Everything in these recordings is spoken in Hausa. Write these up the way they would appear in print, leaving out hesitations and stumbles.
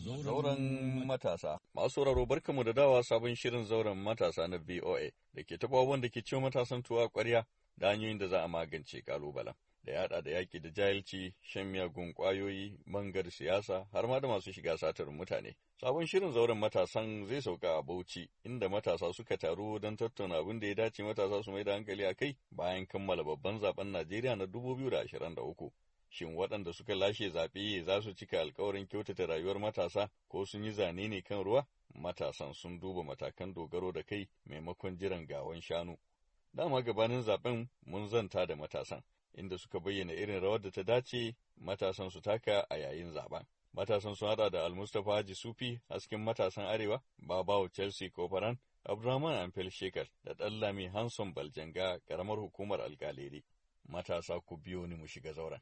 Zauren matasa. Masu sauraro barkamu da dawa sabon shirin zauren matasa na VOA da ke taɓa wanda ke cewa matasan tuwa ƙwarya da hanyoyin da za a magance ƙalubalen. Da ya haɗa da yaƙi da jahilci, shan miyagun ƙwayoyi, bangar siyasa, har ma da masu shiga satar mutane. Sabon shirin zauren matasan zai sauka a Bauchi, inda matasa suka taru don tattauna abin da ya dace matasa su mai da hankali a kai bayan kammala babban zaben Najeriya na 2023. Shin waɗanda suka lashe zaɓe za su cika alkawarin kyautata rayuwar matasa ko sun yi zane ne kan ruwa? Matasan sun duba matakan dogaro da kai maimakon jiran gawan shanu. Dama gabanin zaɓen mun zanta da matasan, inda suka bayyana irin rawar da ta dace matasan su taka a yayin zaɓen. Matasan sun haɗa da Almustapha Haji Sufi, hasken matasan Arewa, Babawo Chelsea Kofaran, Abdurrahman Amfel Shekar da Ɗanlami Hanson Baljanga, ƙaramar hukumar alƙaleri. Matasa ku biyo ni mu shiga zauren.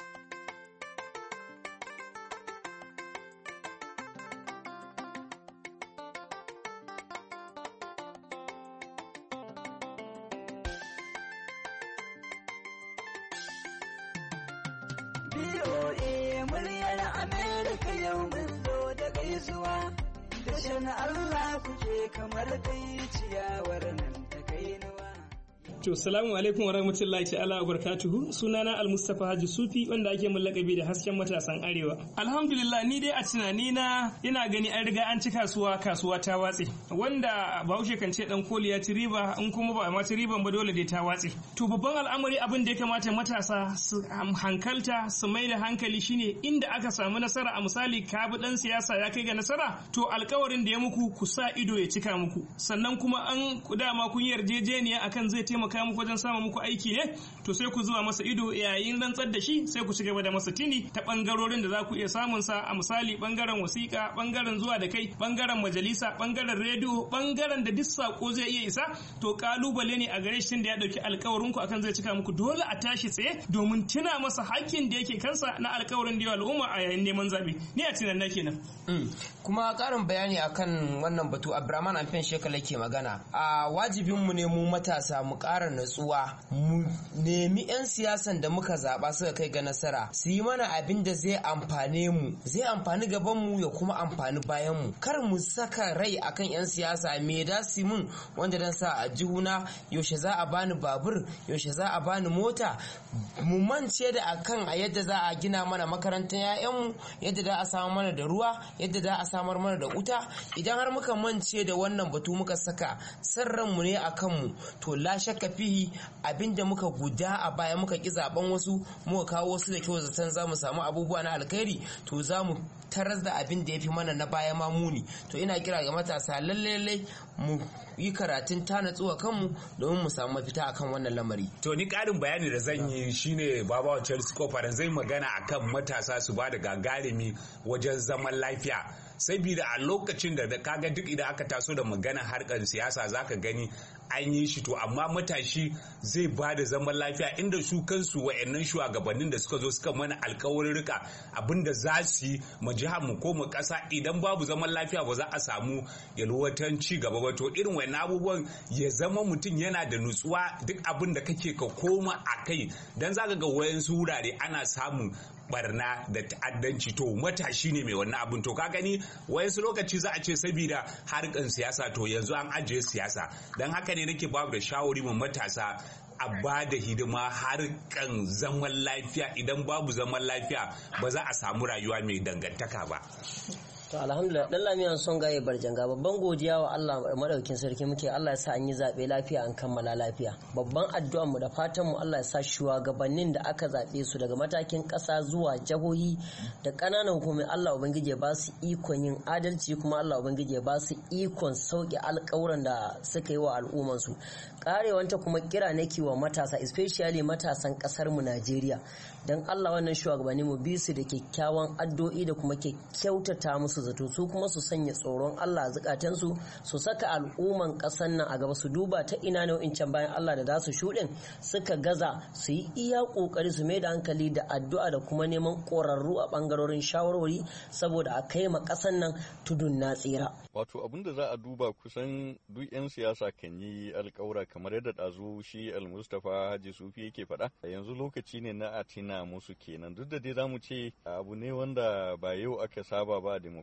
BOA muryar Amerika yau mun zo da gaisuwa, da shan Allah kuke kamar dai ciyawar nan ta kainuwa. To, salamu alaikum wa rahmatullahi ta'ala wa barakatuhu. Sunana Al-Mustapha Haji Sufi, wanda ake mun lakabi da hasken matasan Arewa. Alhamdulillah, ni dai a tunani na ina gani an riga an ci kasuwa ta watse. Wanda Bahaushe kan ce dan koli ya ci riba, in kuma ba ma ci riban ba dole dai ta watse. To, babban al'amari abin da ya kamata matasa su hankalta, su mai da hankali shine inda aka samu nasara, a misali ka bi dan siyasa ya kai ga nasara, to alkawarin da ya muku ku sa ido ya cika muku. Sannan kuma an dama kun yarjejeniya akan zai taimaka muku wajen samun muku aiki ne, to sai ku zuwa masa ido yayin rantsar da shi, sai ku shiga da masa tini ta bangarorin da za ku iya samun sa, a misali bangaren wasiƙa, bangaren zuwa da kai, bangaren majalisa, bangaren rediyo, bangaren da duk sako zai iya isa. To kalubale ne a gare shi da ya dauki alkawarin ku akan zai cika muku, dole a tashi tsaye domin tuna masa hakkin da yake kansa na alkawarin da ya al'umma a yayin neman zabe. Ni a tunan kenan. Kuma karin bayani akan wannan batu, Abdurrahman Amfen Shekala ke magana. A wajibin mu ne mu matasa mu ƙara natsuwa, mu nemi 'yan siyasan da muka zaɓa suka kai ga nasara su yi mana abin da zai amfane mu, zai amfani gaban mu ya kuma amfani bayan mu. Kar mu saka rai akan 'yan siyasa me da su mun wanda dan sa a jihuna, yaushe za a bani babur, yaushe za a bani mota. Mu mance da akan a yadda za a gina mana makarantar 'ya'yanmu, yadda za a samar mana da ruwa, yadda za a samar mana da wuta. Idan har muka mance da wannan batu muka saka sarran mu ne akan mu, to la shakka fihi abinda muka guda a baya muka ki zaben wasu, muka kawo wasu da kyau zaton za mu samu abubuwa na alkhairi, to za mu tarar da abin da ya fi mana na baya ma muni. To ina kira ga matasa lalle mu yi karatun ta natsuwa kanmu domin mu samu mafita akan wannan lamari. To ni karin bayani da zan yi shine Babawo Chelsea Kofaran zai magana akan matasa su ba da gagarumi wajen zaman lafiya. Sabida a lokacin da kaga duk idan aka taso da magana harkar siyasa zaka gani an yi shi, to amma matashi zai ba da zaman lafiya inda su kansu wa'annan shugabannin da suka zo suka mana alkawarurruka abinda za su yi mu jihar mu ko mu kasa, idan babu zaman lafiya ba za a samu yalwatan ci gaba ba. To irin wannan abubuwan ya zama mutum yana da nutsuwa duk abin da kake ka koma a kai, dan zaka ga wayansu wurare ana samun barna da ta'addanci, to matashi ne mai wannan abin. To ka gani wayansu lokaci za a ce saboda harkan siyasa to yanzu an ajiye siyasa, dan haka ne nake babu da shawari mu matasa a ba da hidima harkan zaman lafiya. Idan babu zaman lafiya ba za a samu rayuwa mai dangantaka ba. To alhamdulillah, dan lamiyan son gaye barjanga, babban godiya wa Allah madaukin sarki muke. Allah ya sa an yi zabe lafiya, an kammala lafiya. Babban addu'ar mu da fatan mu Allah ya sa shugabannin da aka zabe su daga matakin ƙasa zuwa jihohi da ƙananan hukumomi, Allah ubangiji ya ba su ikon yin adalci, kuma Allah ubangiji ya ba su ikon sauke alƙawuran da suka yi wa al'umman su. Karewanta kuma kira nake wa matasa, especially matasan ƙasar mu Najeriya, dan Allah wannan shugabanni mu bi su da kyakkyawan addu'o'i da kuma kyautata musu zato, su kuma su sanya tsoron Allah a zukatansu, su saka al'umman ƙasar nan a gaba, su duba ta ina ne wa'incan bayan Allah da za su shuɗin suka gaza, su yi iya ƙoƙari su mai da hankali da addu'a da kuma neman ƙorarru a ɓangarorin shawarwari saboda a kai ma ƙasar nan tudun na tsira. Wato abin da za a duba kusan duk 'yan siyasa kan yi alƙawura kamar yadda ɗazu shi Al-Mustapha Haji Sufi yake faɗa. Yanzu lokaci ne na a tina musu kenan, duk da dai za mu ce abu ne wanda ba yau aka saba ba demokradiyya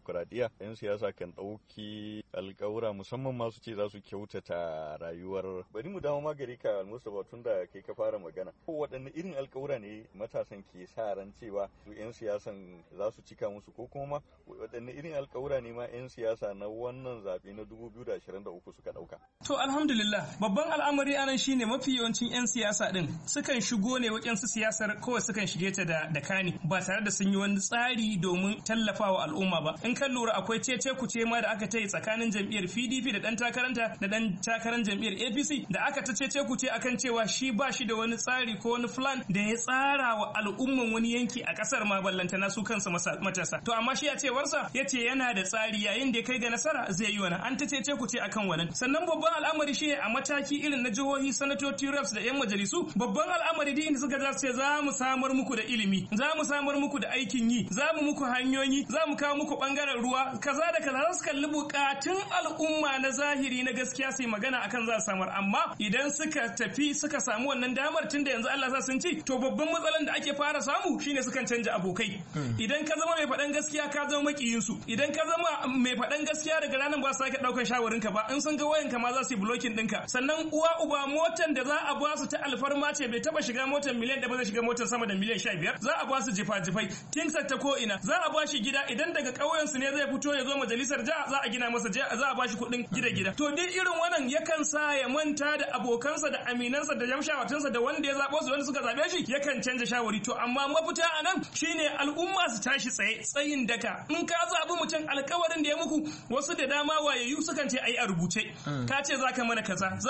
demokuraɗiyya 'yan siyasa kan ɗauki alƙawura musamman masu ce za su kyautata rayuwar. Bari mu dawo magari ka Almustapha tun da kai ka fara magana. Ko waɗanne irin alƙawura ne matasan ke sa ran cewa su 'yan siyasan za su cika musu ko kuma waɗanne irin alƙawura ne ma 'yan siyasa na wannan zaɓe na 2023 suka ɗauka? To alhamdulillah babban al'amari anan shine mafi yawancin 'yan siyasa din sukan shigo ne wajensu siyasar kawai sukan shige ta da kani ba tare da sun yi wani tsari domin tallafawa al'umma ba. In kan lura akwai cece kuce ma da aka ta yi tsakanin jam'iyyar PDP da dan takaranta da dan takarar jam'iyyar APC da aka ta cece kuce akan cewa shi ba shi da wani tsari ko wani plan da ya tsara wa al'umman wani yanki a kasar ma ballantana su kansu matasa. To amma shi a cewarsa ya ce yana da tsari yayin da ya kai ga nasara zai yi wannan. An ta cece kuce akan wannan. Sannan babban al'amari shi a mataki irin na jihohi sanatoci reps da 'yan majalisu babban al'amari da inda suka ce za mu samar muku da ilimi, za mu samar muku da aikin yi, za mu muku hanyoyi, za mu kawo muku bangaren ruwa, kaza da kaza za su kalli bukatun al'umma na zahiri na gaskiya sai magana akan za su samar. Amma idan suka tafi suka samu wannan damar tun da yanzu Allah sa sun ci, to babban matsalan da ake fara samu shine sukan canja abokai. Idan ka zama mai faɗan gaskiya ka zama makiyin su, idan ka zama mai faɗan gaskiya daga ranar ba su sake ɗaukar shawarin ka ba, in sun ga wayan ka ma za su yi blocking ɗinka. Sannan uwa uba motan da za a ba su ta alfarma ce bai taba shiga motar miliyan da ba zai shiga motar sama da miliyan 15, za a ba su jifa-jifai tinsar ta ko ina, za a ba shi gida idan daga ƙauyen su ne zai fito ya zo majalisar jiha za a gina masa za a ba shi kuɗin gida to duk irin wannan yakan sa ya manta da abokansa da aminansa da jamshawatinsa da wanda ya zaɓo su wanda suka zaɓe shi yakan canza shawari. To amma mafita a nan shine al'umma su tashi tsayin daka. In ka zaɓi mutum alƙawarin da ya muku wasu da dama wayayyu sukan ce ai a rubuce ka ce zaka mana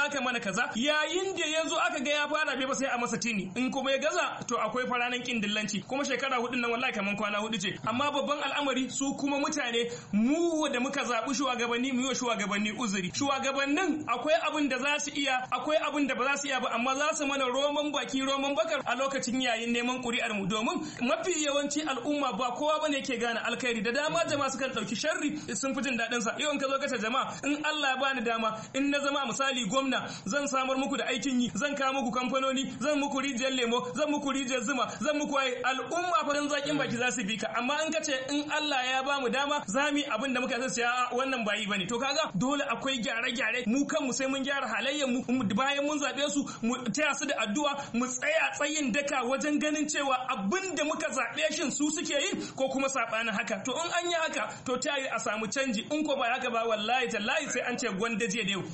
kaza yayin da ya zo aka ga ya fara bai ba sai a masa tini in kuma ya gaza to akwai faranan kin dillanci kuma shekara hudun nan wallahi kaman kwana hudu ce. Amma babban al'amari su kuma mutane mu da muka zaɓi shugabanni mu yi wa shugabanni uzuri. Shugabannin akwai abin da za su iya akwai abin da ba za su iya ba amma za su mana roman baki roman bakar a lokacin yayin neman ƙuri'ar mu domin mafi yawanci al'umma ba kowa bane yake gane alkhairi da dama jama'a sukan ɗauki sharri sun fi jin daɗin sa. Yau in ka zo ka ce jama'a in Allah ya bani dama in na zama misali gwamna zan samar muku da aikin yi zan kawo muku kamfanoni zan muku rijiyar lemo zan muku rijiyar zuma zan muku al'umma farin zakin baki za su bi ka. Amma in ka ce in Allah ya ba mu dama za mu yi abin da muka zai wannan bayi bane. To kaga dole akwai gyare-gyare mu kanmu sai mun gyara halayyar mu bayan mun zaɓe su mu taya su da addu'a mu tsaya tsayin daka wajen ganin cewa abin da muka zaɓe shin su suke yi ko kuma saɓanin haka. To in an yi haka to ta yi a samu canji in ko ba haka ba wallahi tallahi sai an ce gwanda jiya da yau.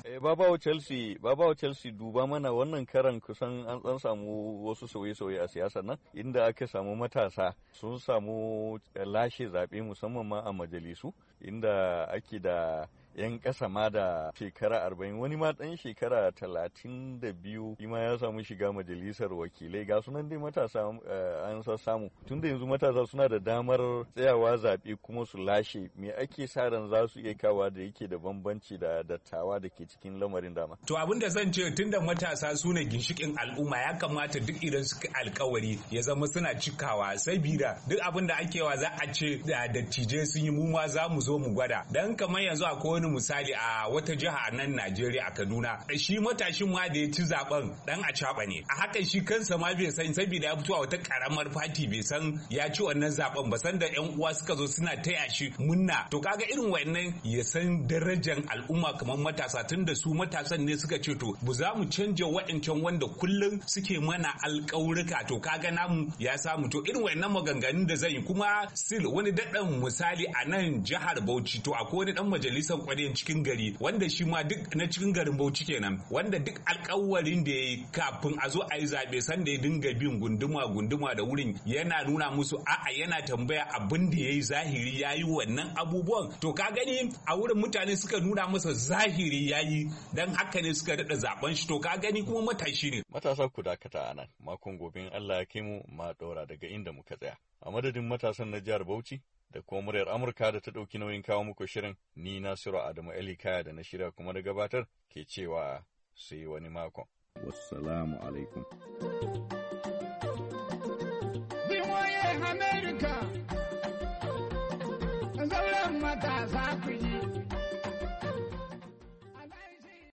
Babawa Chelsea duba mana wannan karan kusan an samu wasu sauye-sauye a siyasar nan inda aka samu matasa sun samu lashe zaɓe musamman ma a majalisu inda ake da 'yan ƙasa ma da shekara 40 wani ma ɗan shekara 32 shi ma ya samu shiga majalisar wakilai ga sunan dai matasa an samu tun da yanzu matasa suna da damar tsayawa zaɓe kuma su lashe me ake sa ran za su iya kawa da yake da bambanci da dattawa da ke cikin lamarin dama. To abin da zan ce tun da matasa su ne ginshikin al'umma ya kamata duk idan suka alkawari ya zama suna cikawa sabida duk abin da ake wa za a ce da dattijai sun yi mu ma za mu zo mu gwada dan kamar yanzu akwai wani misali a wata jiha a nan Najeriya a Kaduna shi matashin ma da ya ci zaben dan acaba ne a hakan shi kansa ma bai san saboda ya fito a wata karamar fati bai san ya ci wannan zaben ba san da yan uwa suka zo suna taya shi munna. To kaga irin wannan ya san darajar al'umma kamar matasa tunda su matasan ne suka ce to bu za mu canja wa'ancan wanda kullum suke mana alƙaurika to kaga namu ya samu to irin wannan maganganun da zai yi kuma sil wani daɗin misali a nan jihar Bauchi to akwai wani dan majalisar kwaryan cikin gari wanda shi ma duk na cikin garin Bauchi kenan wanda duk alƙawarin da yayi kafin a zo a yi zabe san da ya dinga bin gunduma da wurin yana nuna musu a'a yana tambaya abin da yayi zahiri yayi wannan abubuwan to ka gani a wurin mutane suka nuna masa zahiri yayi dan haka ne suka dada zaben shi to ka gani kuma matashi ne. Matasa ku dakata anan makon gobe in Allah ya kai mu ma daura daga inda muka tsaya a madadin matasan na jihar Bauchi da kuma muryar Amurka da ta ɗauki nauyin kawo muku shirin ni Nasiru Adamu Ali Kaya da na shirya kuma da gabatar ke cewa sai wani makon. Wassalamu alaikum. VOA America